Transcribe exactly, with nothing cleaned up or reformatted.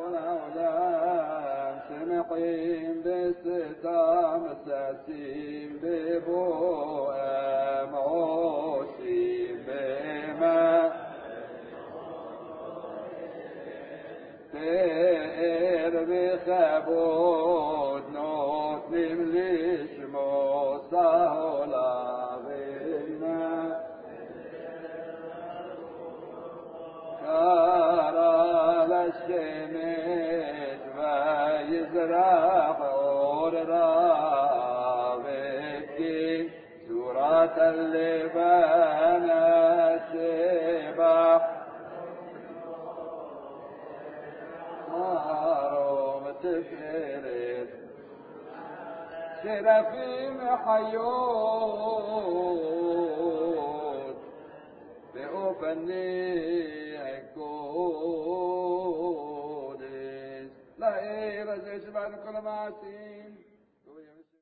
العالم سمحين بستام ساسين ببوام عوسين بما تير بخبود نوت نمليش موسى ولا غينا كارا للشمس ويزرع حور رابكي سورة اللبان السباح ماروم تفرد سرافيم حيوت بأوفني عكودس لا إيه رزيش بعد كل معسين